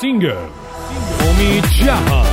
سینگر امید جهان.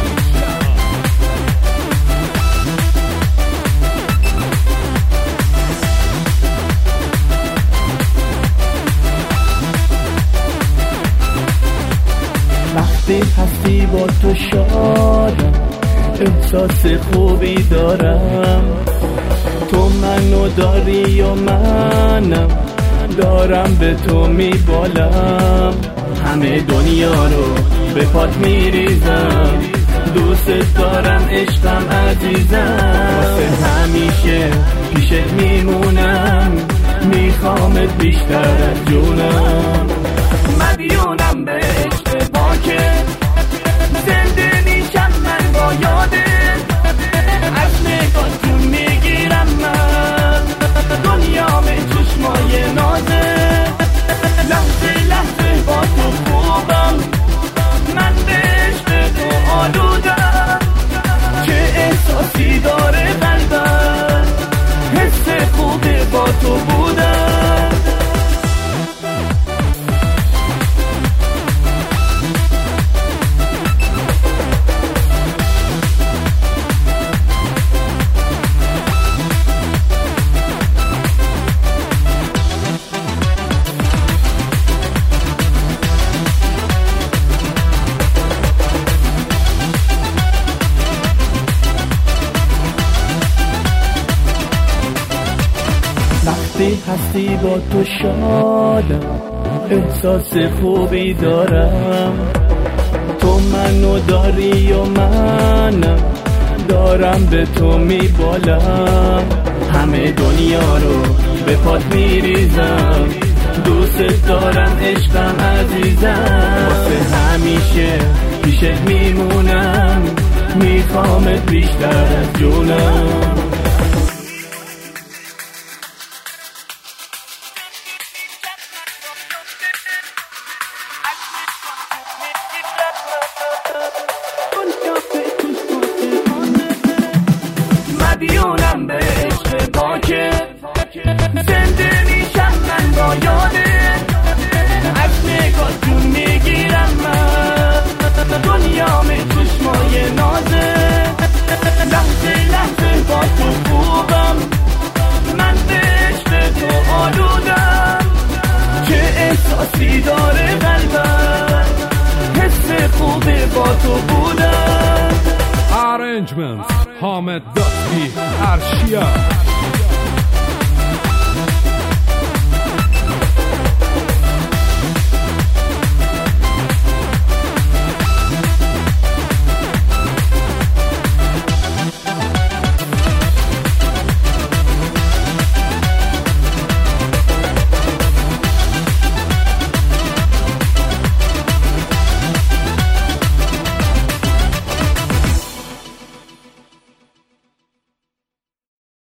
وقتی هستی با تو شادم، احساس خوبی دارم. تو منو داری و منم دارم به تو میبالم. همه دنیا رو به پات میریزم، دوست دارم عشقم عزیزم. واسه همیشه پیشت میمونم، میخوامت بیشتر از جونم. مدیونم به عشق پاکت، زنده میشم من با یادت. از نگاهتون میگیرم من دنیا به چشمای نازت. لحظه لحظه با تو خوبم، من به عشق تو آلودم. چه احساسی داره قلبم، حس خوبه با تو بودم. وقتی هستی با تو شادم، احساس خوبی دارم. تو منو داری و منم دارم به تو میبالم. همه دنیا رو به پات میریزم، دوست دارم عشقم عزیزم. واسه همیشه پیشت میمونم، میخوامت بیشتر از جونم. مدیونم به عشق پاکت، زنده میشم من با یادت. از نگاهتون میگیرم من دنیا به چشمای نازت. لحظه لحظه با تو خوبم، من به عشق تو آلودم. چه احساسی داره قلبم، حس خوبه با تو بودم. Arrangements حامد دستی ارشیا.